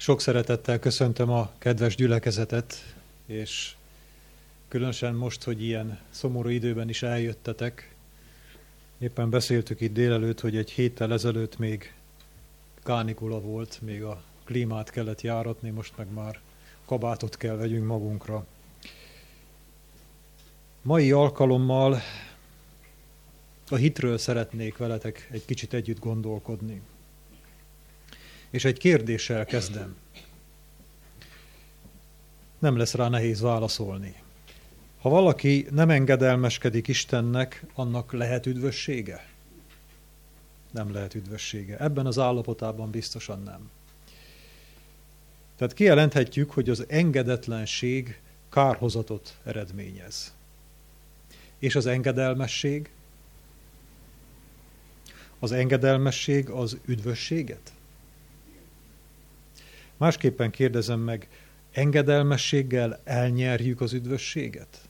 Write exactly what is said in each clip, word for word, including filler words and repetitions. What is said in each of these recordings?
Sok szeretettel köszöntöm a kedves gyülekezetet, és különösen most, hogy ilyen szomorú időben is eljöttetek. Éppen beszéltük itt délelőtt, hogy egy héttel ezelőtt még kánikula volt, még a klímát kellett járatni, most meg már kabátot kell vegyünk magunkra. Mai alkalommal a hitről szeretnék veletek egy kicsit együtt gondolkodni. És egy kérdéssel kezdem. Nem lesz rá nehéz válaszolni. Ha valaki nem engedelmeskedik Istennek, annak lehet üdvössége? Nem lehet üdvössége. Ebben az állapotában biztosan nem. Tehát kijelenthetjük, hogy az engedetlenség kárhozatot eredményez. És az engedelmesség? Az engedelmesség az üdvösséget? Másképpen kérdezem meg, engedelmességgel elnyerjük az üdvösséget?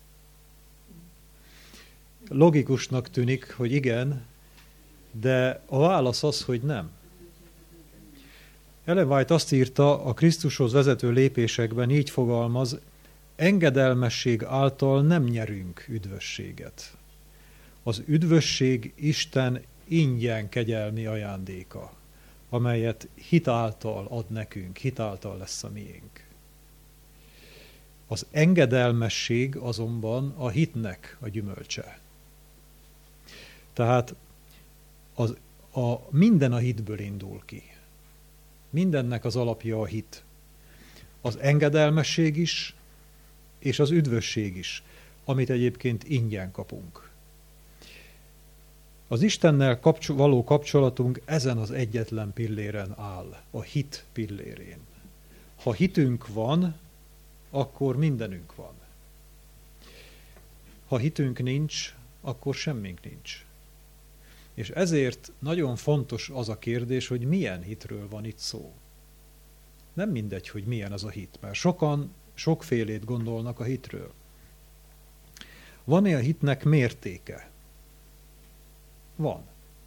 Logikusnak tűnik, hogy igen, de a válasz az, hogy nem. Ellen White azt írta, a Krisztushoz vezető lépésekben így fogalmaz, engedelmesség által nem nyerünk üdvösséget. Az üdvösség Isten ingyen kegyelmi ajándéka, amelyet hitáltal ad nekünk, hitáltal lesz a miénk. Az engedelmesség azonban a hitnek a gyümölcse. Tehát az, a, minden a hitből indul ki. Mindennek az alapja a hit. Az engedelmesség is, és az üdvösség is, amit egyébként ingyen kapunk. Az Istennel kapcsol- való kapcsolatunk ezen az egyetlen pilléren áll, a hit pillérén. Ha hitünk van, akkor mindenünk van. Ha hitünk nincs, akkor semmink nincs. És ezért nagyon fontos az a kérdés, hogy milyen hitről van itt szó. Nem mindegy, hogy milyen az a hit, mert sokan sokfélét gondolnak a hitről. Van-e a hitnek mértéke? Van.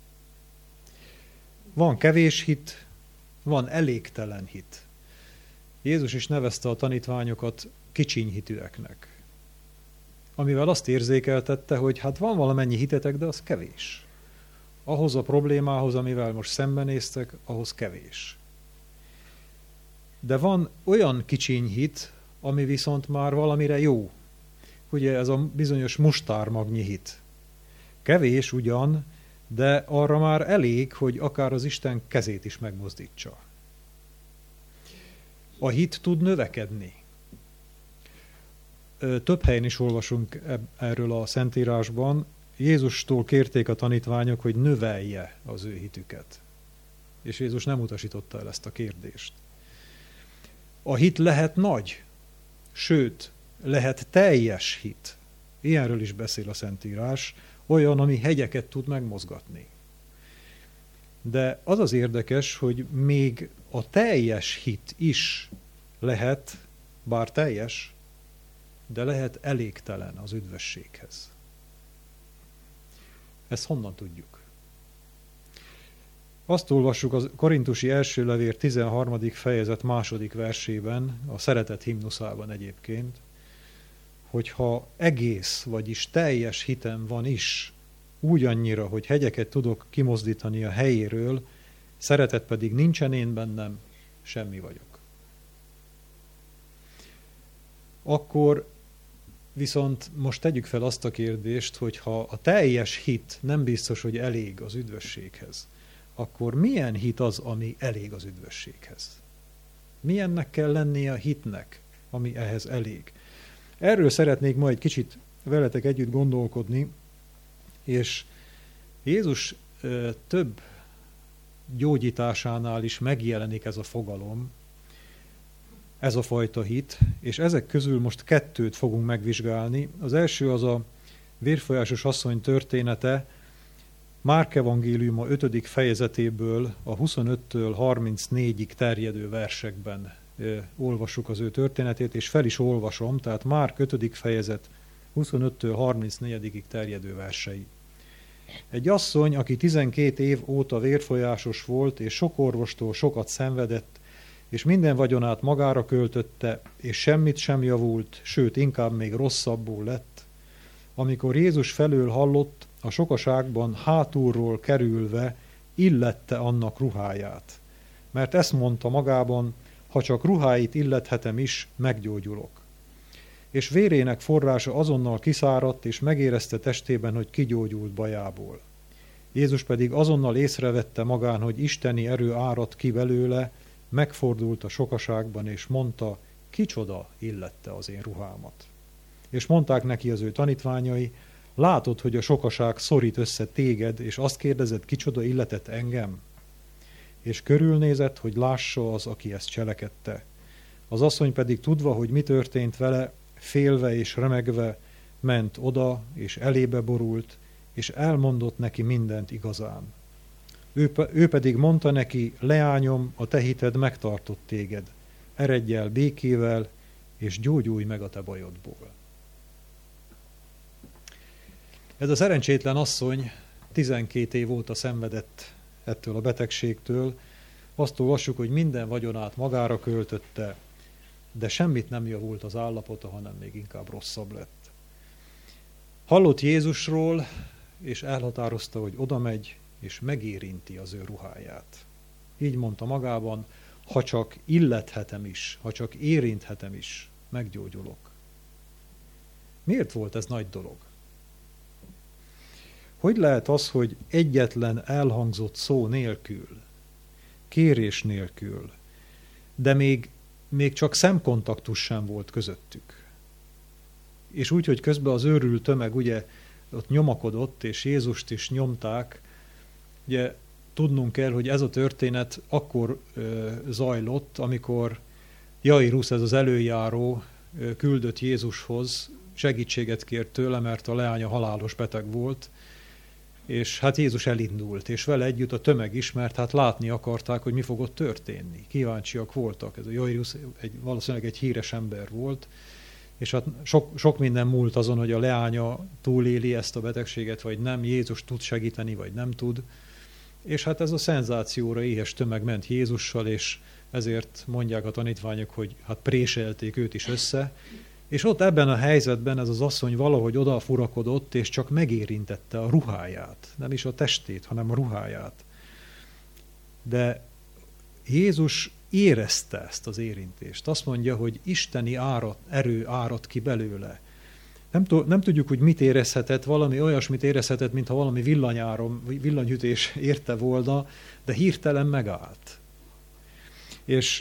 Van kevés hit, van elégtelen hit. Jézus is nevezte a tanítványokat kicsiny hitűeknek. Amivel azt érzékeltette, hogy hát van valamennyi hitetek, de az kevés. Ahhoz a problémához, amivel most szembenéztek, ahhoz kevés. De van olyan kicsiny hit, ami viszont már valamire jó. Ugye ez a bizonyos mustármagnyi hit. Kevés ugyan, de arra már elég, hogy akár az Isten kezét is megmozdítsa. A hit tud növekedni. Több helyen is olvasunk erről a Szentírásban. Jézustól kérték a tanítványok, hogy növelje az ő hitüket. És Jézus nem utasította el ezt a kérdést. A hit lehet nagy, sőt, lehet teljes hit. Ilyenről is beszél a Szentírás, olyan, ami hegyeket tud megmozgatni. De az az érdekes, hogy még a teljes hit is lehet, bár teljes, de lehet elégtelen az üdvösséghez. Ezt honnan tudjuk? Azt olvassuk a Korintusi első levél tizenharmadik fejezet második versében, a szeretet himnuszában egyébként, hogyha egész, vagyis teljes hitem van is, úgy annyira, hogy hegyeket tudok kimozdítani a helyéről, szeretet pedig nincsen én bennem, semmi vagyok. Akkor viszont most tegyük fel azt a kérdést, hogy ha a teljes hit nem biztos, hogy elég az üdvösséghez, akkor milyen hit az, ami elég az üdvösséghez? Milyennek kell lennie a hitnek, ami ehhez elég? Erről szeretnék ma egy kicsit veletek együtt gondolkodni, és Jézus ö, több gyógyításánál is megjelenik ez a fogalom, ez a fajta hit, és ezek közül most kettőt fogunk megvizsgálni. Az első az a vérfolyásos asszony története, Márk evangéliuma ötödik fejezetéből a huszonöttől harmincnégyig terjedő versekben ö, olvassuk az ő történetét, és fel is olvasom, tehát Márk ötödik fejezet huszonöttől harmincnégyig terjedő versei. Egy asszony, aki tizenkét év óta vérfolyásos volt, és sok orvostól sokat szenvedett, és minden vagyonát magára költötte, és semmit sem javult, sőt, inkább még rosszabbul lett. Amikor Jézus felől hallott, a sokaságban hátulról kerülve illette annak ruháját. Mert ezt mondta magában, ha csak ruháit illethetem is, meggyógyulok. És vérének forrása azonnal kiszáradt, és megérezte testében, hogy kigyógyult bajából. Jézus pedig azonnal észrevette magán, hogy isteni erő árad ki belőle, megfordult a sokaságban, és mondta, kicsoda illette az én ruhámat. És mondták neki az ő tanítványai, látod, hogy a sokaság szorít össze téged, és azt kérdezed, kicsoda illetett engem? És körülnézett, hogy lássa az, aki ezt cselekedte. Az asszony pedig tudva, hogy mi történt vele, félve és remegve, ment oda, és elébe borult, és elmondott neki mindent igazán. Ő, ő pedig mondta neki, leányom, a te hited megtartott téged. Eredj el békével, és gyógyulj meg a te bajodból. Ez a szerencsétlen asszony tizenkét év óta szenvedett ettől a betegségtől. Azt olvassuk, hogy minden vagyonát magára költötte, de semmit nem javult az állapota, hanem még inkább rosszabb lett. Hallott Jézusról, és elhatározta, hogy oda megy, és megérinti az ő ruháját. Így mondta magában, ha csak illethetem is, ha csak érinthetem is, meggyógyulok. Miért volt ez nagy dolog? Hogy lehet az, hogy egyetlen elhangzott szó nélkül, kérés nélkül, de még, még csak szemkontaktus sem volt közöttük. És úgy, hogy közben az őrült tömeg ugye ott nyomakodott, és Jézust is nyomták, ugye tudnunk kell, hogy ez a történet akkor ö, zajlott, amikor Jairus, ez az előjáró, ö, küldött Jézushoz, segítséget kért tőle, mert a leánya halálos beteg volt, és hát Jézus elindult, és vele együtt a tömeg is, mert hát látni akarták, hogy mi fog ott történni. Kíváncsiak voltak. Ez a Jairus egy, valószínűleg egy híres ember volt, és hát sok, sok minden múlt azon, hogy a leánya túléli ezt a betegséget, vagy nem, Jézus tud segíteni, vagy nem tud. És hát ez a szenzációra éhes tömeg ment Jézussal, és ezért mondják a tanítványok, hogy hát préselték őt is össze. És ott ebben a helyzetben ez az asszony valahogy odafurakodott, és csak megérintette a ruháját. Nem is a testét, hanem a ruháját. De Jézus érezte ezt az érintést. Azt mondja, hogy isteni árad, erő árad ki belőle. Nem, nem tudjuk, hogy mit érezhetett, valami olyasmit érezhetett, mintha valami villanyárom, villanyütés érte volna, de hirtelen megállt. És,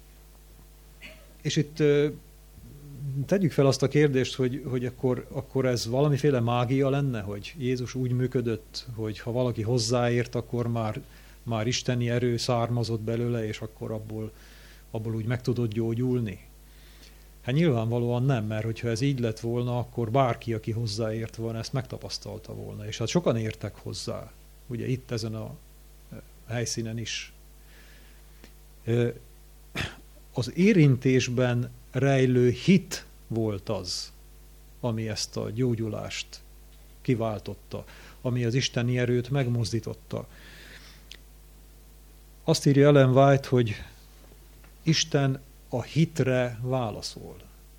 és itt tegyük fel azt a kérdést, hogy, hogy akkor, akkor ez valamiféle mágia lenne, hogy Jézus úgy működött, hogy ha valaki hozzáért, akkor már, már isteni erő származott belőle, és akkor abból, abból úgy meg tudott gyógyulni. Hát nyilvánvalóan nem, mert hogyha ez így lett volna, akkor bárki, aki hozzáért volna, ezt megtapasztalta volna. És hát sokan értek hozzá, ugye itt ezen a helyszínen is. Az érintésben rejlő hit volt az, ami ezt a gyógyulást kiváltotta, ami az isteni erőt megmozdította. Azt írja Ellen White, hogy Isten a hitre válaszol.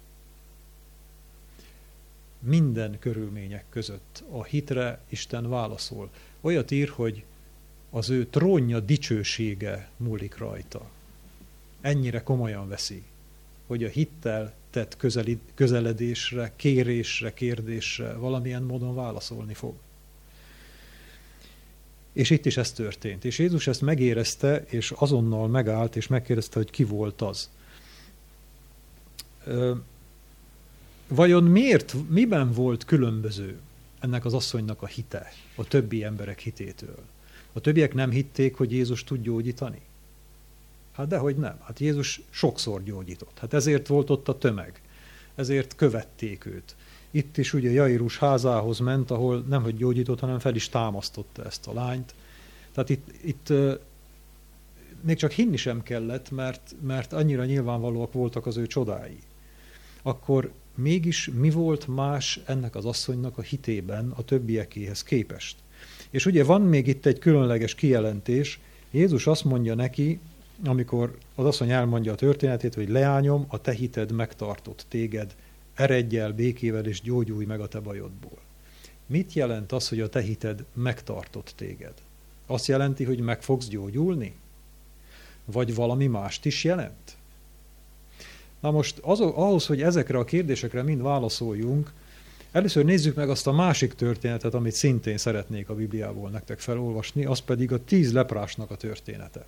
Minden körülmények között a hitre Isten válaszol. Olyat ír, hogy az ő trónja dicsősége múlik rajta. Ennyire komolyan veszi, hogy a hittel tett közeli, közeledésre, kérésre, kérdésre valamilyen módon válaszolni fog. És itt is ez történt. És Jézus ezt megérezte, és azonnal megállt, és megkérdezte, hogy ki volt az. Vajon miért, miben volt különböző ennek az asszonynak a hite a többi emberek hitétől? A többiek nem hitték, hogy Jézus tud gyógyítani? Hát dehogy nem. Hát Jézus sokszor gyógyított. Hát ezért volt ott a tömeg. Ezért követték őt. Itt is ugye Jairus házához ment, ahol nemhogy gyógyított, hanem fel is támasztotta ezt a lányt. Tehát itt, itt még csak hinni sem kellett, mert, mert annyira nyilvánvalóak voltak az ő csodái. Akkor mégis mi volt más ennek az asszonynak a hitében a többiekéhez képest? És ugye van még itt egy különleges kijelentés. Jézus azt mondja neki, amikor az asszony elmondja a történetét, hogy leányom, a te hited megtartott téged, eredj el békével és gyógyulj meg a te bajodból. Mit jelent az, hogy a te hited megtartott téged? Azt jelenti, hogy meg fogsz gyógyulni? Vagy valami mást is jelent? Na most az, ahhoz, hogy ezekre a kérdésekre mind válaszoljunk, először nézzük meg azt a másik történetet, amit szintén szeretnék a Bibliából nektek felolvasni, az pedig a tíz leprásnak a története.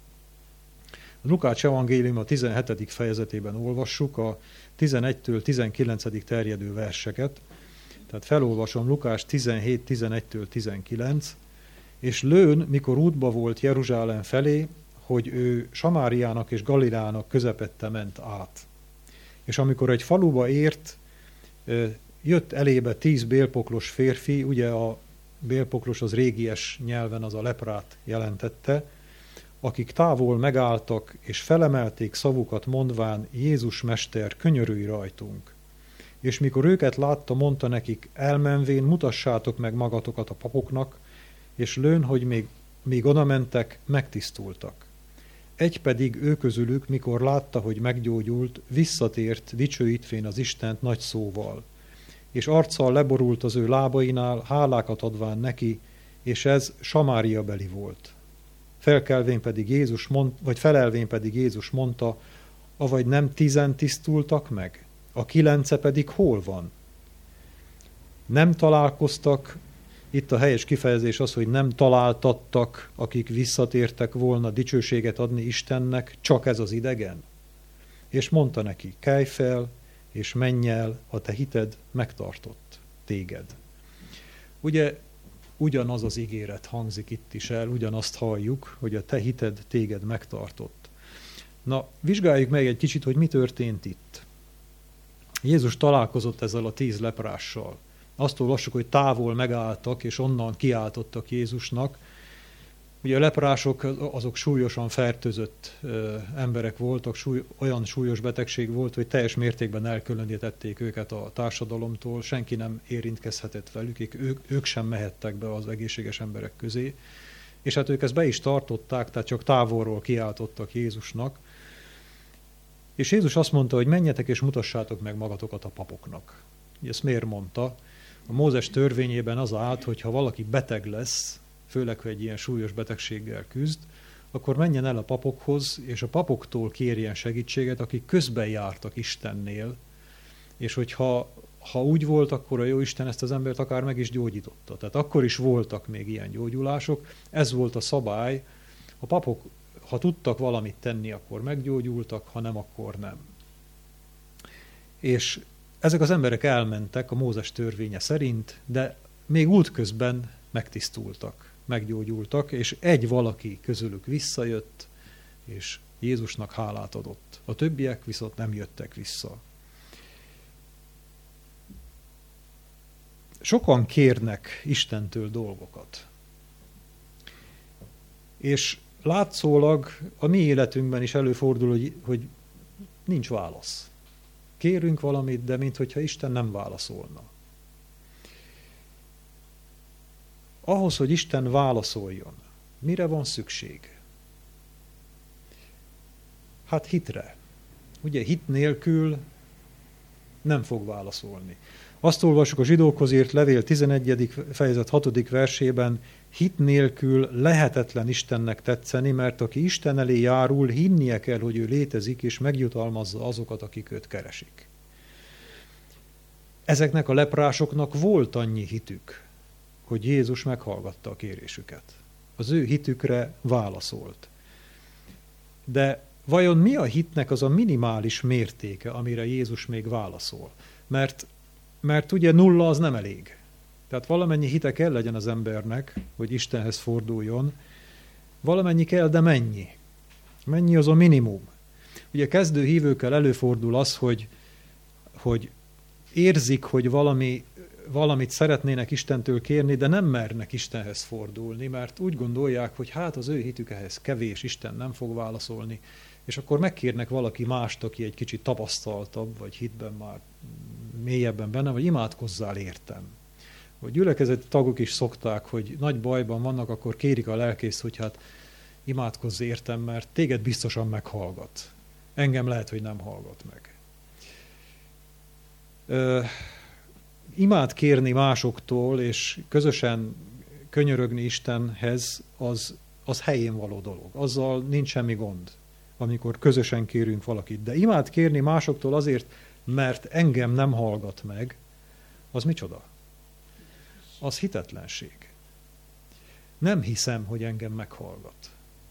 A Lukács evangélium a tizenhetedik fejezetében olvassuk a tizenegytől tizenkilencedig terjedő verseket, tehát felolvasom Lukács tizenhét tizenegytől tizenkilenc, és lőn, mikor útba volt Jeruzsálem felé, hogy ő Samáriának és Galileának közepette ment át. És amikor egy faluba ért, jött elébe tíz bélpoklos férfi, ugye a bélpoklos az régies nyelven az a leprát jelentette, akik távol megálltak, és felemelték szavukat mondván, Jézus mester, könyörülj rajtunk. És mikor őket látta, mondta nekik, elmenvén mutassátok meg magatokat a papoknak, és lőn, hogy még, még oda mentek, megtisztultak. Egy pedig ő közülük, mikor látta, hogy meggyógyult, visszatért, dicsőítvén az Istent nagy szóval. És arccal leborult az ő lábainál, hálákat adván neki, és ez Samária beli volt. Felkelvén pedig Jézus mond, vagy felelvén pedig Jézus mondta, avagy nem tizen tisztultak meg? A kilence pedig hol van? Nem találkoztak, itt a helyes kifejezés az, hogy nem találtattak, akik visszatértek volna dicsőséget adni Istennek, csak ez az idegen. És mondta neki, kelj fel, és menj el, a te hited megtartott téged. Ugye ugyanaz az ígéret hangzik itt is el, ugyanazt halljuk, hogy a te hited téged megtartott. Na, vizsgáljuk meg egy kicsit, hogy mi történt itt. Jézus találkozott ezzel a tíz leprással. Azt olvassuk, hogy távol megálltak, és onnan kiáltottak Jézusnak. Ugye a leprások azok súlyosan fertőzött ö, emberek voltak, súly, olyan súlyos betegség volt, hogy teljes mértékben elkülönítették őket a társadalomtól, senki nem érintkezhetett velük, ők, ők sem mehettek be az egészséges emberek közé. És hát ők ezt be is tartották, tehát csak távolról kiáltottak Jézusnak. És Jézus azt mondta, hogy menjetek és mutassátok meg magatokat a papoknak. Ezt miért mondta? A Mózes törvényében az állt, hogy ha valaki beteg lesz, főleg, hogy egy ilyen súlyos betegséggel küzd, akkor menjen el a papokhoz, és a papoktól kérjen segítséget, akik közben jártak Istennél, és hogyha ha úgy volt, akkor a Jóisten ezt az embert akár meg is gyógyította. Tehát akkor is voltak még ilyen gyógyulások, ez volt a szabály. A papok, ha tudtak valamit tenni, akkor meggyógyultak, ha nem, akkor nem. És ezek az emberek elmentek a Mózes törvénye szerint, de még útközben megtisztultak, meggyógyultak, és egy valaki közülük visszajött, és Jézusnak hálát adott. A többiek viszont nem jöttek vissza. Sokan kérnek Istentől dolgokat. És látszólag a mi életünkben is előfordul, hogy, hogy nincs válasz. Kérünk valamit, de minthogyha Isten nem válaszolna. Ahhoz, hogy Isten válaszoljon, mire van szükség? Hát hitre. Ugye hit nélkül nem fog válaszolni. Azt olvassuk a zsidókhoz írt levél tizenegyedik fejezet hatodik versében, hit nélkül lehetetlen Istennek tetszeni, mert aki Isten elé járul, hinnie kell, hogy ő létezik, és megjutalmazza azokat, akik őt keresik. Ezeknek a leprásoknak volt annyi hitük, hogy Jézus meghallgatta a kérésüket. Az ő hitükre válaszolt. De vajon mi a hitnek az a minimális mértéke, amire Jézus még válaszol? Mert, mert ugye nulla az nem elég. Tehát valamennyi hite kell legyen az embernek, hogy Istenhez forduljon. Valamennyi kell, de mennyi? Mennyi az a minimum? Ugye kezdő hívőkkel előfordul az, hogy, hogy érzik, hogy valami, valamit szeretnének Istentől kérni, de nem mernek Istenhez fordulni, mert úgy gondolják, hogy hát az ő hitük ehhez kevés, Isten nem fog válaszolni, és akkor megkérnek valaki mást, aki egy kicsit tapasztaltabb, vagy hitben már mélyebben benne, vagy imádkozzál értem. Hogy gyülekezeti tagok is szokták, hogy nagy bajban vannak, akkor kérik a lelkészt, hogy hát imádkozz értem, mert téged biztosan meghallgat. Engem lehet, hogy nem hallgat meg. Ö, imád kérni másoktól, és közösen könyörögni Istenhez, az, az helyén való dolog. Azzal nincs semmi gond, amikor közösen kérünk valakit. De imád kérni másoktól azért, mert engem nem hallgat meg, az micsoda? Az hitetlenség. Nem hiszem, hogy engem meghallgat.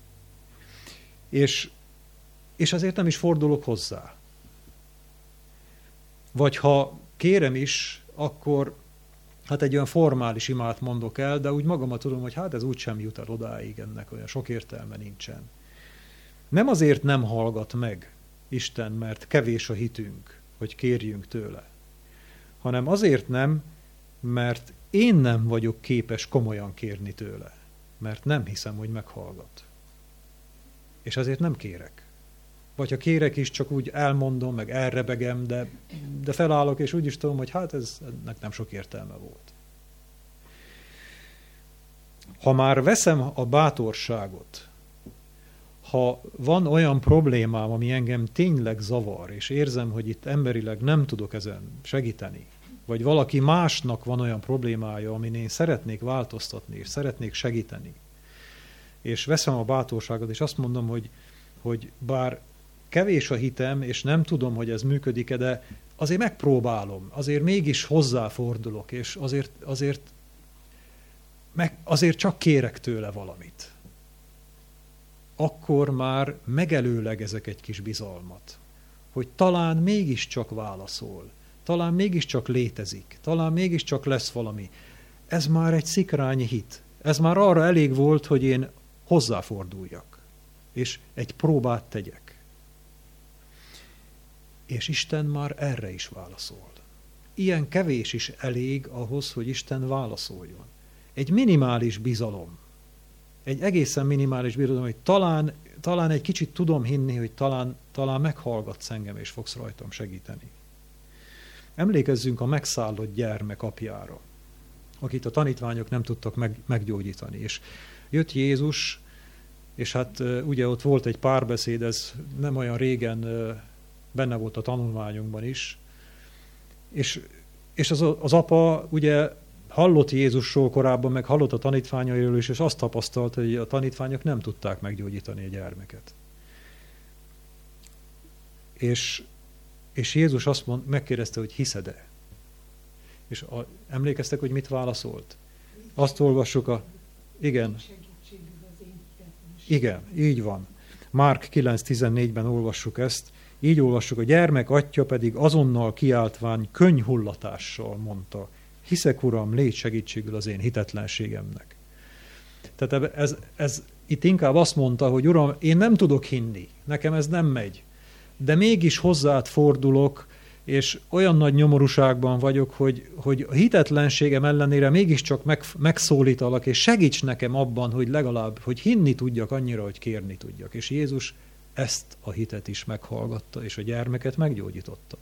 És, és azért nem is fordulok hozzá. Vagy ha kérem is, akkor hát egy olyan formális imát mondok el, de úgy magamat tudom, hogy hát ez úgysem jut el odáig, ennek olyan sok értelme nincsen. Nem azért nem hallgat meg Isten, mert kevés a hitünk, hogy kérjünk tőle, hanem azért nem, mert én nem vagyok képes komolyan kérni tőle, mert nem hiszem, hogy meghallgat. És azért nem kérek. Vagy ha kérek is, csak úgy elmondom, meg elrebegem, de, de felállok, és úgy is tudom, hogy hát ez, ennek nem sok értelme volt. Ha már veszem a bátorságot, ha van olyan problémám, ami engem tényleg zavar, és érzem, hogy itt emberileg nem tudok ezen segíteni, vagy valaki másnak van olyan problémája, amin én szeretnék változtatni, és szeretnék segíteni, és veszem a bátorságot, és azt mondom, hogy, hogy bár kevés a hitem, és nem tudom, hogy ez működik-e, de azért megpróbálom, azért mégis hozzáfordulok, és azért, azért, meg, azért csak kérek tőle valamit. Akkor már megelőlegezek egy kis bizalmat, hogy talán mégiscsak válaszol, talán mégiscsak létezik, talán mégiscsak lesz valami. Ez már egy szikrányi hit. Ez már arra elég volt, hogy én hozzáforduljak, és egy próbát tegyek. És Isten már erre is válaszol. Ilyen kevés is elég ahhoz, hogy Isten válaszoljon. Egy minimális bizalom, egy egészen minimális bizalom, hogy talán, talán egy kicsit tudom hinni, hogy talán, talán meghallgatsz engem, és fogsz rajtam segíteni. Emlékezzünk a megszállott gyermek apjára, akit a tanítványok nem tudtak meg, meggyógyítani. És jött Jézus, és hát ugye ott volt egy párbeszéd, ez nem olyan régen benne volt a tanulmányunkban is, és, és az, az apa ugye hallott Jézusról korábban, meg hallott a tanítványairól is, és azt tapasztalta, hogy a tanítványok nem tudták meggyógyítani a gyermeket. És, és Jézus azt mond, megkérdezte, hogy hiszed-e? És a, emlékeztek, hogy mit válaszolt? Azt olvassuk a... Igen. Igen, így van. Márk kilenc tizennégyben olvassuk ezt. Így olvassuk, a gyermek atya pedig azonnal kiáltván könnyhullatással mondta, hiszek, Uram, légy segítségül az én hitetlenségemnek. Tehát ez, ez itt inkább azt mondta, hogy Uram, én nem tudok hinni, nekem ez nem megy, de mégis hozzád fordulok, és olyan nagy nyomorúságban vagyok, hogy, hogy a hitetlenségem ellenére mégiscsak meg, megszólítalak, és segíts nekem abban, hogy legalább, hogy hinni tudjak annyira, hogy kérni tudjak. És Jézus ezt a hitet is meghallgatta, és a gyermeket meggyógyította.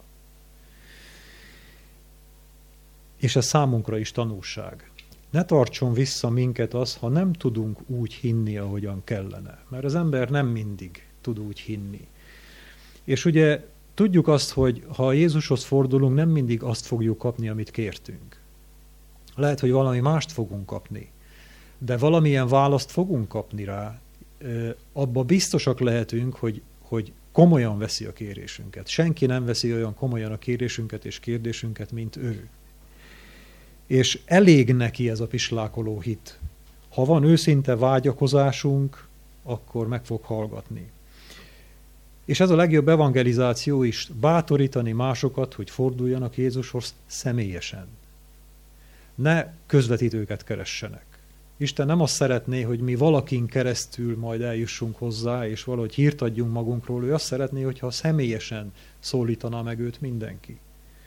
És ez számunkra is tanúság. Ne tartson vissza minket az, ha nem tudunk úgy hinni, ahogyan kellene. Mert az ember nem mindig tud úgy hinni. És ugye tudjuk azt, hogy ha Jézushoz fordulunk, nem mindig azt fogjuk kapni, amit kértünk. Lehet, hogy valami mást fogunk kapni, de valamilyen választ fogunk kapni rá. Abba biztosak lehetünk, hogy, hogy komolyan veszi a kérésünket. Senki nem veszi olyan komolyan a kérésünket és kérdésünket, mint ő. És elég neki ez a pislákoló hit. Ha van őszinte vágyakozásunk, akkor meg fog hallgatni. És ez a legjobb evangelizáció is, bátorítani másokat, hogy forduljanak Jézushoz személyesen. Ne közvetítőket keressenek. Isten nem azt szeretné, hogy mi valakin keresztül majd eljussunk hozzá, és valahogy hírt adjunk magunkról. Ő azt szeretné, hogyha személyesen szólítaná meg őt mindenki.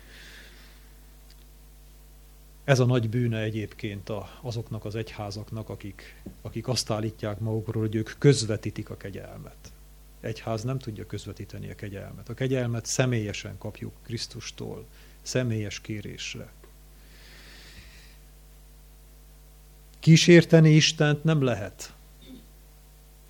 Ez a nagy bűne egyébként a, azoknak az egyházaknak, akik, akik azt állítják magukról, hogy ők közvetítik a kegyelmet. Egyház nem tudja közvetíteni a kegyelmet. A kegyelmet személyesen kapjuk Krisztustól, személyes kérésre. Kísérteni Istent nem lehet.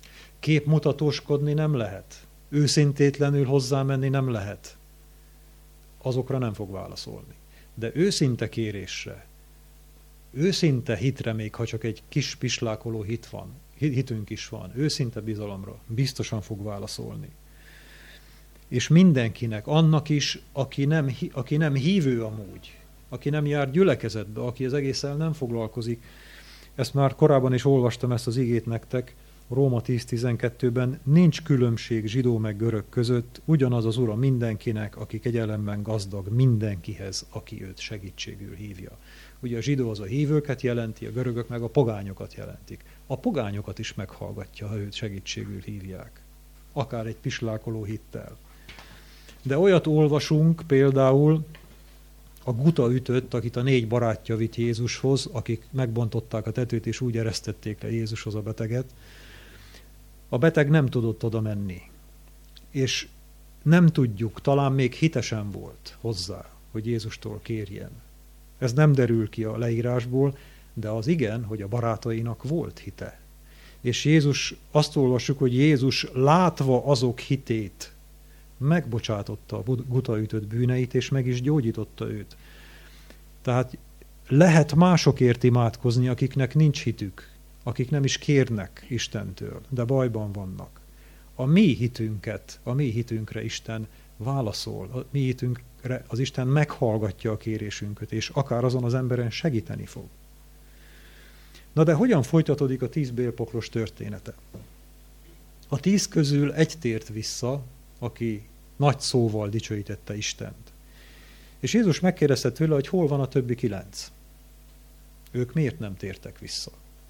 Képmutatóskodni nem lehet. Őszintétlenül hozzámenni nem lehet. Azokra nem fog válaszolni. De őszinte kérésre, őszinte hitre, még ha csak egy kis pislákoló hit van, hitünk is van, őszinte bizalomra biztosan fog válaszolni. És mindenkinek, annak is, aki nem, aki nem hívő amúgy, aki nem jár gyülekezetbe, aki az egésszel nem foglalkozik. Ezt már korábban is olvastam, ezt az igét nektek, Róma tíz tizenkettőben, nincs különbség zsidó meg görög között, ugyanaz az Ura mindenkinek, aki kegyelemben gazdag, mindenkihez, aki őt segítségül hívja. Ugye a zsidó az a hívőket jelenti, a görögök meg a pogányokat jelentik. A pogányokat is meghallgatja, ha őt segítségül hívják. Akár egy pislákoló hittel. De olyat olvasunk például, a guta ütött, akit a négy barátja vitt Jézushoz, akik megbontották a tetőt, és úgy eresztették le Jézushoz a beteget. A beteg nem tudott oda menni. És nem tudjuk, talán még hitesen volt hozzá, hogy Jézustól kérjen. Ez nem derül ki a leírásból, de az igen, hogy a barátainak volt hite. És Jézus, azt olvassuk, hogy Jézus látva azok hitét, megbocsátotta a gutaütött bűneit, és meg is gyógyította őt. Tehát lehet másokért imádkozni, akiknek nincs hitük, akik nem is kérnek Istentől, de bajban vannak. A mi hitünket, a mi hitünkre Isten válaszol, a mi hitünkre az Isten meghallgatja a kérésünket, és akár azon az emberen segíteni fog. Na de hogyan folytatódik a tíz bélpoklos története? A tíz közül egy tért vissza, aki nagy szóval dicsőítette Istent. És Jézus megkérdezte tőle, hogy hol van a többi kilenc. Ők miért nem tértek vissza?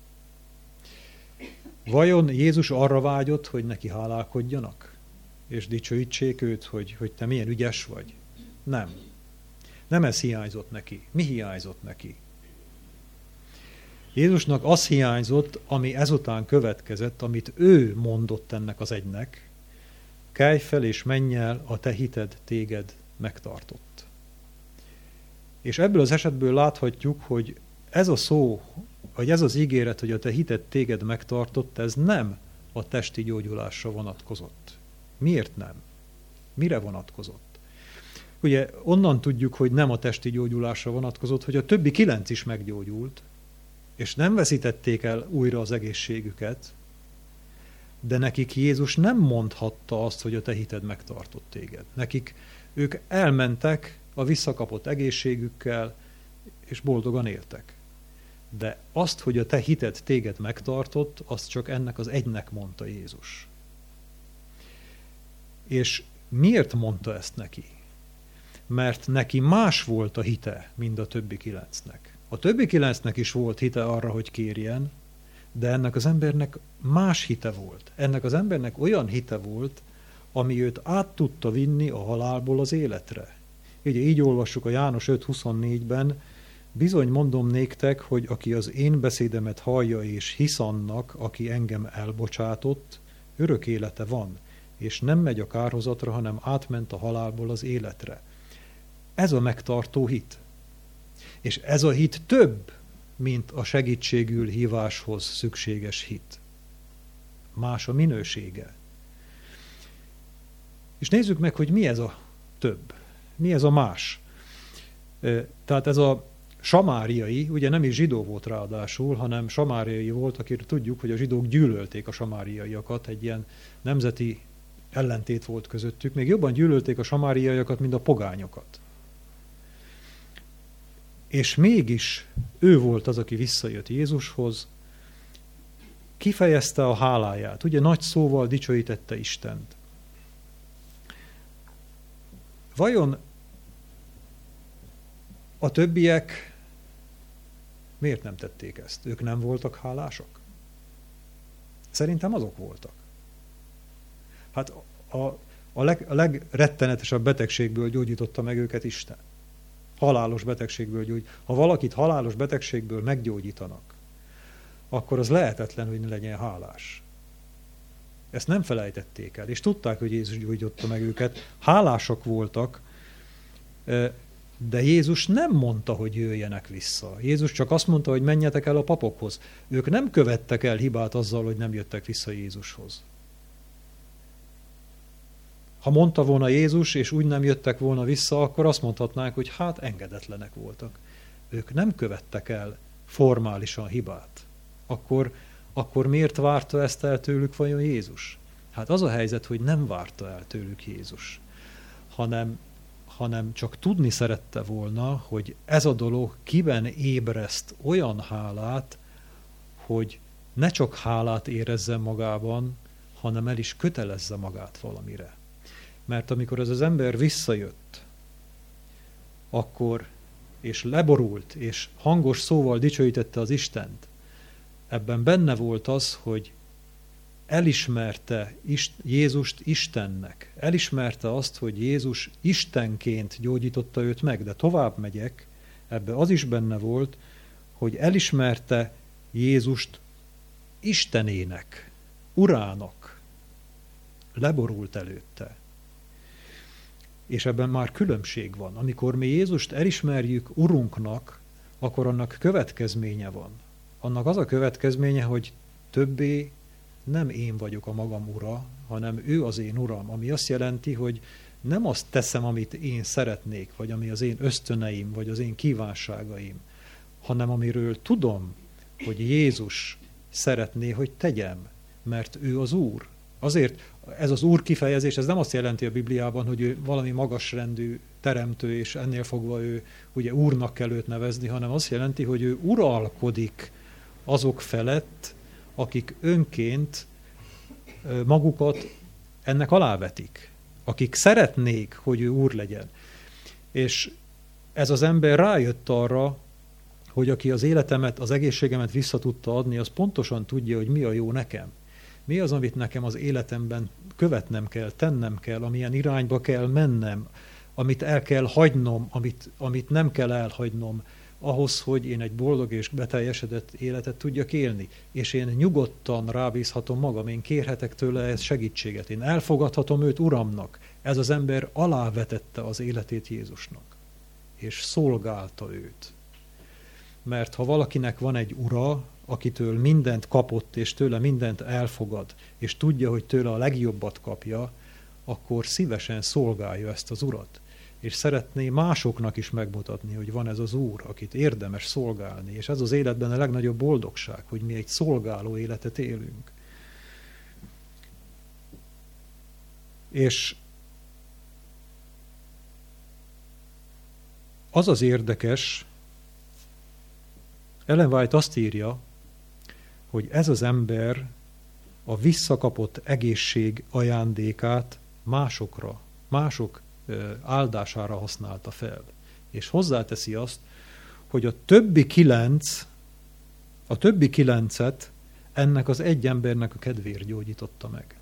Vajon Jézus arra vágyott, hogy neki hálálkodjanak? És dicsőítsék őt, hogy, hogy te milyen ügyes vagy? Nem. Nem ez hiányzott neki. Mi hiányzott neki? Jézusnak az hiányzott, ami ezután következett, amit ő mondott ennek az egynek: kelj fel és menj el, a te hited téged megtartott. És ebből az esetből láthatjuk, hogy ez a szó, vagy ez az ígéret, hogy a te hited téged megtartott, ez nem a testi gyógyulásra vonatkozott. Miért nem? Mire vonatkozott? Ugye onnan tudjuk, hogy nem a testi gyógyulásra vonatkozott, hogy a többi kilenc is meggyógyult, és nem veszítették el újra az egészségüket, de nekik Jézus nem mondhatta azt, hogy a te hited megtartott téged. Nekik ők elmentek a visszakapott egészségükkel, és boldogan éltek. De azt, hogy a te hited téged megtartott, azt csak ennek az egynek mondta Jézus. És miért mondta ezt neki? Mert neki más volt a hite, mint a többi kilencnek. A többi kilencnek is volt hite arra, hogy kérjen, de ennek az embernek más hite volt. Ennek az embernek olyan hite volt, ami őt át tudta vinni a halálból az életre. Ugye így olvassuk a János öt huszonnégyben, bizony mondom néktek, hogy aki az én beszédemet hallja és hisz annak, aki engem elbocsátott, örök élete van, és nem megy a kárhozatra, hanem átment a halálból az életre. Ez a megtartó hit. És ez a hit több, mint a segítségül híváshoz szükséges hit. Más a minősége. És nézzük meg, hogy mi ez a több. Mi ez a más. Tehát ez a samáriai, ugye nem is zsidó volt ráadásul, hanem samáriai volt, akiről tudjuk, hogy a zsidók gyűlölték a samáriaiakat, egy ilyen nemzeti ellentét volt közöttük. Még jobban gyűlölték a samáriaiakat, mint a pogányokat. És mégis ő volt az, aki visszajött Jézushoz, kifejezte a háláját, ugye nagy szóval dicsőítette Istent. Vajon a többiek miért nem tették ezt? Ők nem voltak hálásak? Szerintem azok voltak. Hát a, a, leg, a legrettenetesebb betegségből gyógyította meg őket Isten. Halálos betegségből gyógyít. Ha valakit halálos betegségből meggyógyítanak, akkor az lehetetlen, hogy ne legyen hálás. Ezt nem felejtették el, és tudták, hogy Jézus gyógyította meg őket. Hálásak voltak, de Jézus nem mondta, hogy jöjjenek vissza. Jézus csak azt mondta, hogy menjetek el a papokhoz. Ők nem követtek el hibát azzal, hogy nem jöttek vissza Jézushoz. Ha mondta volna Jézus, és úgy nem jöttek volna vissza, akkor azt mondhatnánk, hogy hát engedetlenek voltak. Ők nem követtek el formálisan hibát. Akkor, akkor miért várta ezt el tőlük vajon Jézus? Hát az a helyzet, hogy nem várta el tőlük Jézus, hanem, hanem csak tudni szerette volna, hogy ez a dolog kiben ébreszt olyan hálát, hogy ne csak hálát érezzen magában, hanem el is kötelezze magát valamire. Mert amikor ez az ember visszajött, akkor, és leborult, és hangos szóval dicsőítette az Istent, ebben benne volt az, hogy elismerte Jézust Istennek. Elismerte azt, hogy Jézus Istenként gyógyította őt meg, de tovább megyek, ebbe az is benne volt, hogy elismerte Jézust Istenének, Urának. Leborult előtte. És ebben már különbség van. Amikor mi Jézust elismerjük Urunknak, akkor annak következménye van. Annak az a következménye, hogy többé nem én vagyok a magam ura, hanem ő az én uram, ami azt jelenti, hogy nem azt teszem, amit én szeretnék, vagy ami az én ösztöneim, vagy az én kívánságaim, hanem amiről tudom, hogy Jézus szeretné, hogy tegyem, mert ő az Úr. Azért ez az Úr kifejezés, ez nem azt jelenti a Bibliában, hogy ő valami magasrendű teremtő, és ennél fogva ő ugye Úrnak kell őt nevezni, hanem azt jelenti, hogy ő uralkodik azok felett, akik önként magukat ennek alávetik, akik szeretnék, hogy ő Úr legyen. És ez az ember rájött arra, hogy aki az életemet, az egészségemet vissza tudta adni, az pontosan tudja, hogy mi a jó nekem. Mi az, amit nekem az életemben követnem kell, tennem kell, amilyen irányba kell mennem, amit el kell hagynom, amit, amit nem kell elhagynom, ahhoz, hogy én egy boldog és beteljesedett életet tudjak élni. És én nyugodtan rábízhatom magam, én kérhetek tőle ezt segítséget, én elfogadhatom őt Uramnak. Ez az ember alávetette az életét Jézusnak, és szolgálta őt. Mert ha valakinek van egy ura, akitől mindent kapott, és tőle mindent elfogad, és tudja, hogy tőle a legjobbat kapja, akkor szívesen szolgálja ezt az urat. És szeretné másoknak is megmutatni, hogy van ez az Úr, akit érdemes szolgálni. És ez az életben a legnagyobb boldogság, hogy mi egy szolgáló életet élünk. És az az érdekes, Ellen White azt írja, hogy ez az ember a visszakapott egészség ajándékát másokra, mások áldására használta fel. És hozzáteszi azt, hogy a többi kilenc, a többi kilencet ennek az egy embernek a kedvéért gyógyította meg.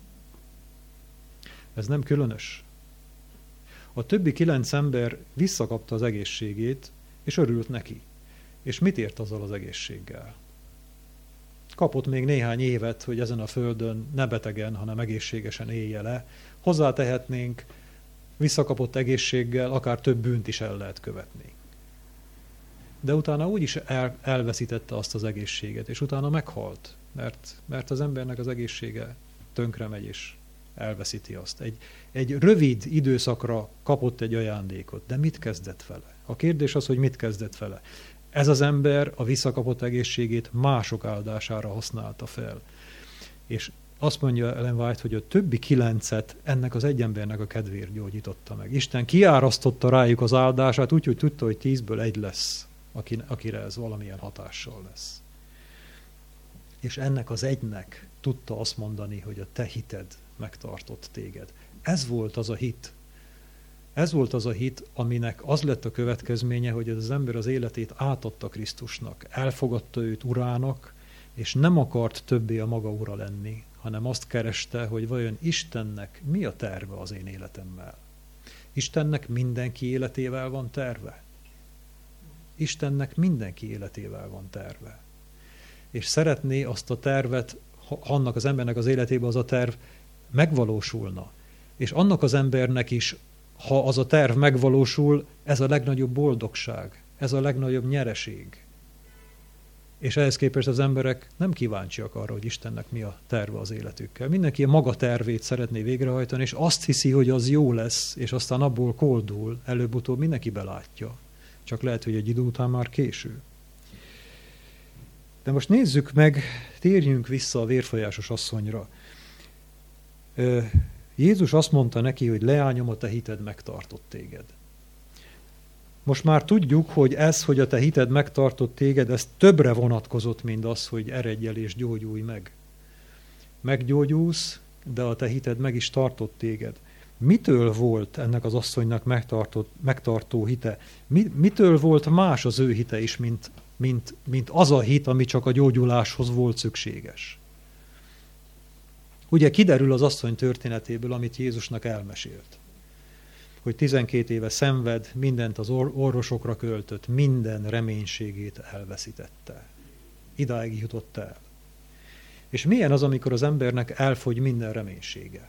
Ez nem különös. A többi kilenc ember visszakapta az egészségét, és örült neki. És mit ért azzal az egészséggel? Kapott még néhány évet, hogy ezen a földön ne betegen, hanem egészségesen élje le. Hozzátehetnénk, visszakapott egészséggel akár több bűnt is el lehet követni. De utána úgyis el, elveszítette azt az egészséget, és utána meghalt, mert, mert az embernek az egészsége tönkre megy, és elveszíti azt. Egy, egy rövid időszakra kapott egy ajándékot, de mit kezdett vele? A kérdés az, hogy mit kezdett vele. Ez az ember a visszakapott egészségét mások áldására használta fel. És azt mondja Ellen White, hogy a többi kilencet ennek az egy embernek a kedvéért gyógyította meg. Isten kiárasztotta rájuk az áldását, úgyhogy tudta, hogy tízből egy lesz, akire ez valamilyen hatással lesz. És ennek az egynek tudta azt mondani, hogy a te hited megtartott téged. Ez volt az a hit. Ez volt az a hit, aminek az lett a következménye, hogy az ember az életét átadta Krisztusnak, elfogadta őt urának, és nem akart többé a maga ura lenni, hanem azt kereste, hogy vajon Istennek mi a terve az én életemmel. Istennek mindenki életével van terve. Istennek mindenki életével van terve. És szeretné azt a tervet, ha annak az embernek az életében az a terv megvalósulna. És annak az embernek is, ha az a terv megvalósul, ez a legnagyobb boldogság, ez a legnagyobb nyereség. És ehhez képest az emberek nem kíváncsiak arra, hogy Istennek mi a terve az életükkel. Mindenki a maga tervét szeretné végrehajtani, és azt hiszi, hogy az jó lesz, és aztán abból koldul, előbb-utóbb mindenki belátja. Csak lehet, hogy egy idő után már késő. De most nézzük meg, térjünk vissza a vérfolyásos asszonyra. Jézus azt mondta neki, hogy leányom, a te hited megtartott téged. Most már tudjuk, hogy ez, hogy a te hited megtartott téged, ez többre vonatkozott, mint az, hogy eredj el és gyógyulj meg. Meggyógyulsz, de a te hited meg is tartott téged. Mitől volt ennek az asszonynak megtartott, megtartó hite? Mitől volt más az ő hite is, mint, mint, mint az a hit, ami csak a gyógyuláshoz volt szükséges? Ugye kiderül az asszony történetéből, amit Jézusnak elmesélt. Hogy tizenkét éve szenved, mindent az or- orvosokra költött, minden reménységét elveszítette. Idáig jutott el. És milyen az, amikor az embernek elfogy minden reménysége?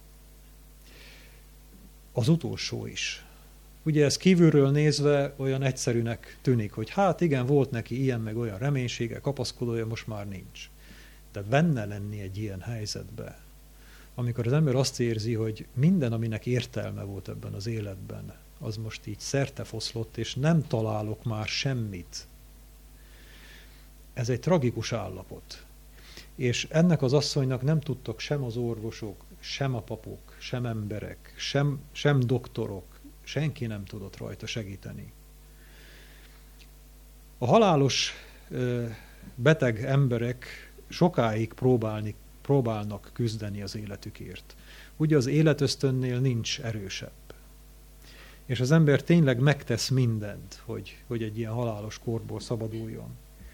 Az utolsó is. Ugye ez kívülről nézve olyan egyszerűnek tűnik, hogy hát igen, volt neki ilyen meg olyan reménysége, kapaszkodója, most már nincs. De benne lenni egy ilyen helyzetbe, amikor az ember azt érzi, hogy minden, aminek értelme volt ebben az életben, az most így szertefoszlott, és nem találok már semmit. Ez egy tragikus állapot. És ennek az asszonynak nem tudtak sem az orvosok, sem a papok, sem emberek, sem, sem doktorok, senki nem tudott rajta segíteni. A halálos beteg emberek sokáig próbálni, próbálnak küzdeni az életükért. Ugye az életösztönnél nincs erősebb. És az ember tényleg megtesz mindent, hogy, hogy egy ilyen halálos korból szabaduljon.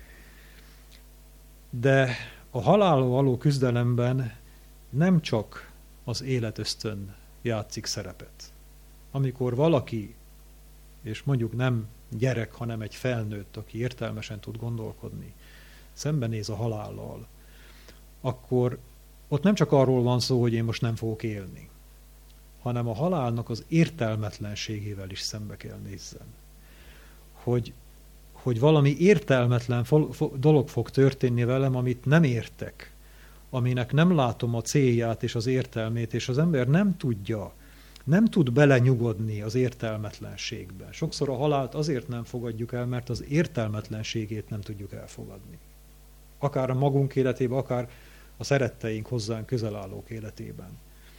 De a halállal való küzdelemben nem csak az életösztön játszik szerepet. Amikor valaki, és mondjuk nem gyerek, hanem egy felnőtt, aki értelmesen tud gondolkodni, szembenéz a halállal, akkor ott nem csak arról van szó, hogy én most nem fogok élni, hanem a halálnak az értelmetlenségével is szembe kell nézzen. Hogy, hogy valami értelmetlen dolog fog történni velem, amit nem értek, aminek nem látom a célját és az értelmét, és az ember nem tudja, nem tud belenyugodni az értelmetlenségben. Sokszor a halált azért nem fogadjuk el, mert az értelmetlenségét nem tudjuk elfogadni. Akár a magunk életében, akár a szeretteink hozzánk közel állók életében.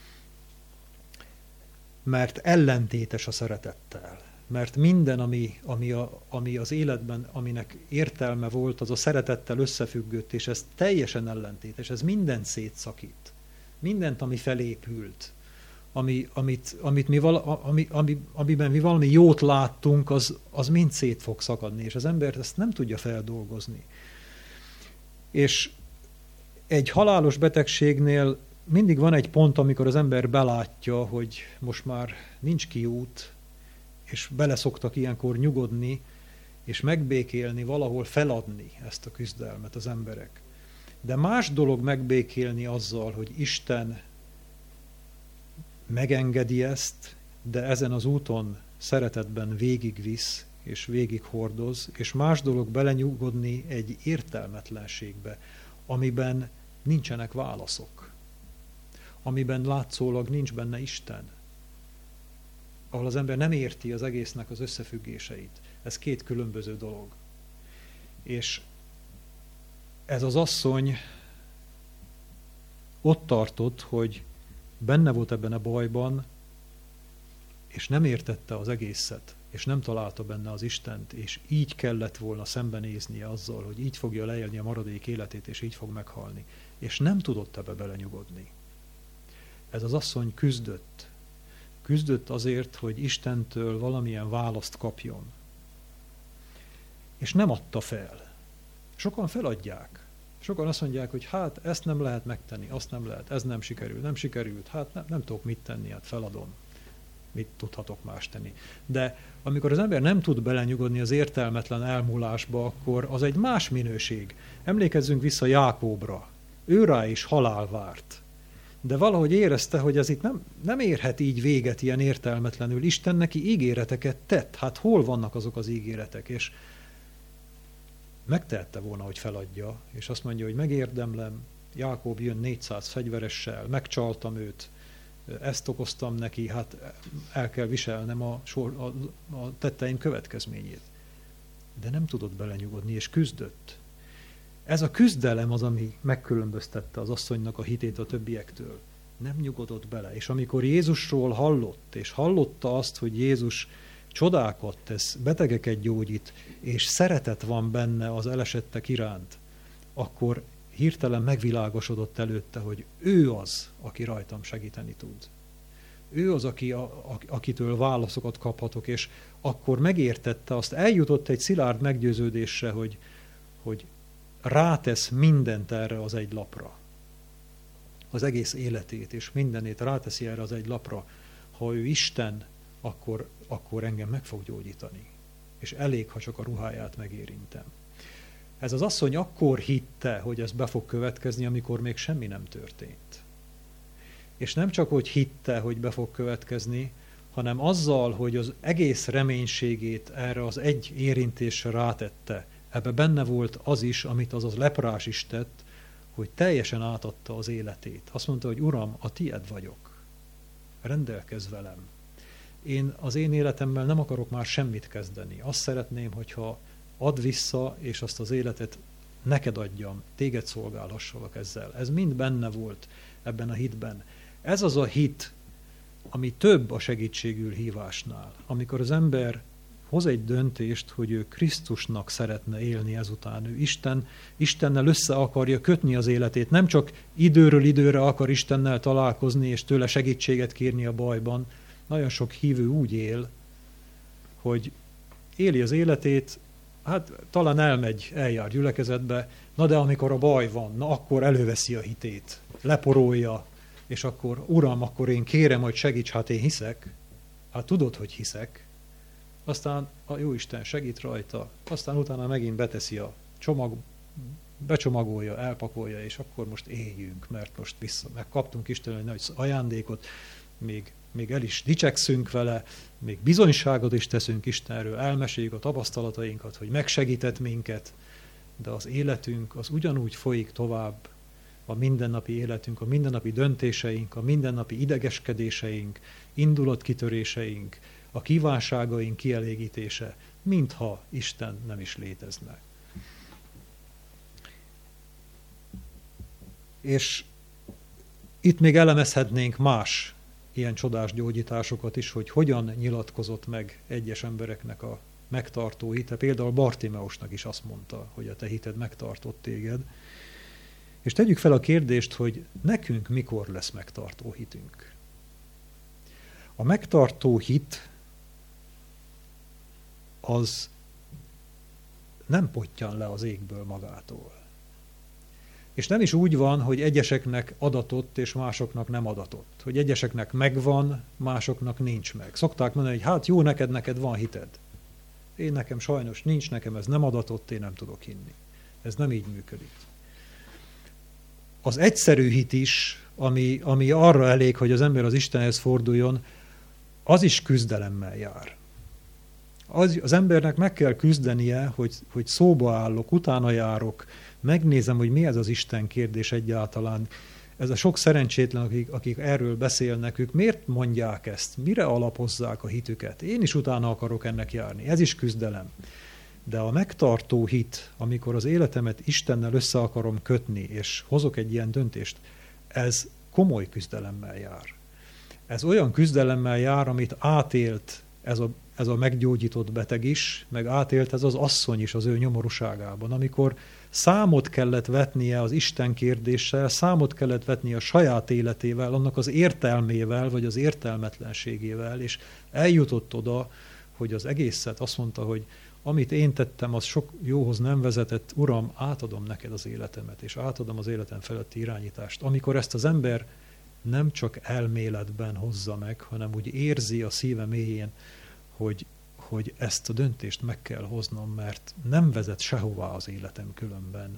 Mert ellentétes a szeretettel. Mert minden, ami, ami, a, ami az életben, aminek értelme volt, az a szeretettel összefüggött, és ez teljesen ellentétes. Ez mindent szétszakít. Mindent, ami felépült. Ami, amit, amit mi vala, ami, ami, amiben mi valami jót láttunk, az, az mind szét fog szakadni, és az ember ezt nem tudja feldolgozni. És egy halálos betegségnél mindig van egy pont, amikor az ember belátja, hogy most már nincs kiút, és beleszoktak ilyenkor nyugodni, és megbékélni, valahol feladni ezt a küzdelmet az emberek. De más dolog megbékélni azzal, hogy Isten megengedi ezt, de ezen az úton szeretetben végigvisz, és végighordoz, és más dolog belenyugodni egy értelmetlenségbe, amiben nincsenek válaszok, amiben látszólag nincs benne Isten, ahol az ember nem érti az egésznek az összefüggéseit. Ez két különböző dolog. És ez az asszony ott tartott, hogy benne volt ebben a bajban, és nem értette az egészet, és nem találta benne az Istent, és így kellett volna szembenéznie azzal, hogy így fogja leélni a maradék életét, és így fog meghalni. És nem tudott ebbe belenyugodni. Ez az asszony küzdött. Küzdött azért, hogy Istentől valamilyen választ kapjon. És nem adta fel. Sokan feladják. Sokan azt mondják, hogy hát ezt nem lehet megtenni, azt nem lehet, ez nem sikerült, nem sikerült, hát nem, nem tudok mit tenni, hát feladom. Mit tudhatok más tenni. De amikor az ember nem tud belenyugodni az értelmetlen elmúlásba, akkor az egy más minőség. Emlékezzünk vissza Jákóbra. Ő rá is halál várt. De valahogy érezte, hogy ez itt nem, nem érhet így véget ilyen értelmetlenül. Isten neki ígéreteket tett. Hát hol vannak azok az ígéretek? És megtehette volna, hogy feladja, és azt mondja, hogy megérdemlem, Jákob jön négyszáz fegyveressel, megcsaltam őt, ezt okoztam neki, hát el kell viselnem a, sor, a, a tetteim következményét. De nem tudott belenyugodni, és küzdött. Ez a küzdelem az, ami megkülönböztette az asszonynak a hitét a többiektől. Nem nyugodott bele. És amikor Jézusról hallott, és hallotta azt, hogy Jézus csodákat tesz, betegeket gyógyít, és szeretet van benne az elesettek iránt, akkor hirtelen megvilágosodott előtte, hogy ő az, aki rajtam segíteni tud. Ő az, aki, a, a, akitől válaszokat kaphatok, és akkor megértette azt, eljutott egy szilárd meggyőződésre, hogy, hogy rátesz mindent erre az egy lapra. Az egész életét és mindenét ráteszi erre az egy lapra. Ha ő Isten, akkor, akkor engem meg fog gyógyítani. És elég, ha csak a ruháját megérintem. Ez az asszony akkor hitte, hogy ez be fog következni, amikor még semmi nem történt. És nem csak, hogy hitte, hogy be fog következni, hanem azzal, hogy az egész reménységét erre az egy érintésre rátette. Ebbe benne volt az is, amit az az leprás is tett, hogy teljesen átadta az életét. Azt mondta, hogy Uram, a tied vagyok. Rendelkezz velem. Én az én életemmel nem akarok már semmit kezdeni. Azt szeretném, hogyha add vissza, és azt az életet neked adjam, téged szolgálhassalak ezzel. Ez mind benne volt ebben a hitben. Ez az a hit, ami több a segítségül hívásnál. Amikor az ember hoz egy döntést, hogy ő Krisztusnak szeretne élni ezután. Ő Isten, Istennel össze akarja kötni az életét. Nem csak időről időre akar Istennel találkozni, és tőle segítséget kérni a bajban. Nagyon sok hívő úgy él, hogy éli az életét, hát talán elmegy, eljár gyülekezetbe, na de amikor a baj van, na akkor előveszi a hitét, leporolja, és akkor, Uram, akkor én kérem, hogy segíts, hát én hiszek. Hát tudod, hogy hiszek. Aztán a Jóisten segít rajta, aztán utána megint beteszi a csomag, becsomagolja, elpakolja, és akkor most éljünk, mert most vissza, megkaptunk Isten egy nagy ajándékot, még, még el is dicsekszünk vele, még bizonyságot is teszünk Istenről, elmeséljük a tapasztalatainkat, hogy megsegített minket, de az életünk az ugyanúgy folyik tovább, a mindennapi életünk, a mindennapi döntéseink, a mindennapi idegeskedéseink, indulatkitöréseink, a kívánságaink kielégítése, mintha Isten nem is létezne. És itt még elemezhetnénk más ilyen csodás gyógyításokat is, hogy hogyan nyilatkozott meg egyes embereknek a megtartó hite. Például Bartimeusnak is azt mondta, hogy a te hited megtartott téged. És tegyük fel a kérdést, hogy nekünk mikor lesz megtartó hitünk. A megtartó hit az nem pottyan le az égből magától. És nem is úgy van, hogy egyeseknek adatott, és másoknak nem adatott. Hogy egyeseknek megvan, másoknak nincs meg. Szokták mondani, hogy hát jó, neked, neked van hited. Én nekem sajnos nincs, nekem ez nem adatott, én nem tudok hinni. Ez nem így működik. Az egyszerű hit is, ami, ami arra elég, hogy az ember az Istenhez forduljon, az is küzdelemmel jár. Az, az embernek meg kell küzdenie, hogy, hogy szóba állok, utána járok, megnézem, hogy mi ez az Isten kérdés egyáltalán. Ez a sok szerencsétlen, akik, akik erről beszélnek, ők miért mondják ezt? Mire alapozzák a hitüket? Én is utána akarok ennek járni. Ez is küzdelem. De a megtartó hit, amikor az életemet Istennel össze akarom kötni, és hozok egy ilyen döntést, ez komoly küzdelemmel jár. Ez olyan küzdelemmel jár, amit átélt ez a, ez a meggyógyított beteg is, meg átélt ez az asszony is az ő nyomorúságában, amikor számot kellett vetnie az Isten kérdéssel, számot kellett vetnie a saját életével, annak az értelmével, vagy az értelmetlenségével, és eljutott oda, hogy az egészet azt mondta, hogy amit én tettem, az sok jóhoz nem vezetett, Uram, átadom neked az életemet, és átadom az életem feletti irányítást. Amikor ezt az ember nem csak elméletben hozza meg, hanem úgy érzi a szíve mélyén, hogy, hogy ezt a döntést meg kell hoznom, mert nem vezet sehová az életem különben.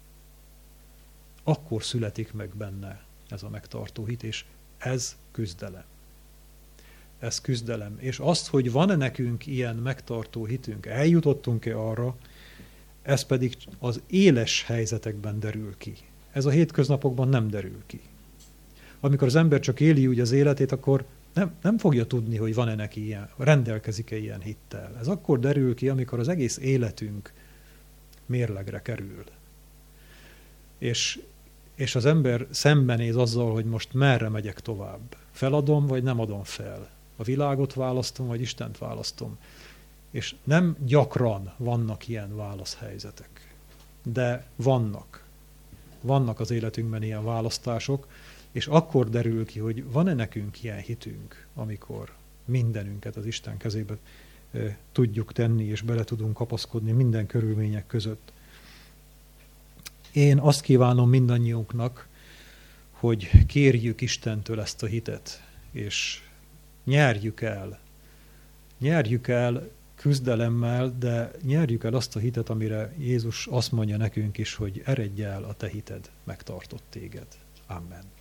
Akkor születik meg benne ez a megtartó hit, és ez küzdelem. Ez küzdelem. És azt, hogy van-e nekünk ilyen megtartó hitünk, eljutottunk-e arra, ez pedig az éles helyzetekben derül ki. Ez a hétköznapokban nem derül ki. Amikor az ember csak éli úgy az életét, akkor nem, nem fogja tudni, hogy van-e neki ilyen, rendelkezik-e ilyen hittel. Ez akkor derül ki, amikor az egész életünk mérlegre kerül. És, és az ember szembenéz azzal, hogy most merre megyek tovább. Feladom, vagy nem adom fel. A világot választom, vagy Istent választom. És nem gyakran vannak ilyen válaszhelyzetek. De vannak. Vannak az életünkben ilyen választások, és akkor derül ki, hogy van-e nekünk ilyen hitünk, amikor mindenünket az Isten kezébe e, tudjuk tenni, és bele tudunk kapaszkodni minden körülmények között. Én azt kívánom mindannyiunknak, hogy kérjük Istentől ezt a hitet, és nyerjük el. Nyerjük el küzdelemmel, de nyerjük el azt a hitet, amire Jézus azt mondja nekünk is, hogy eredj el, a te hited megtartott téged. Amen.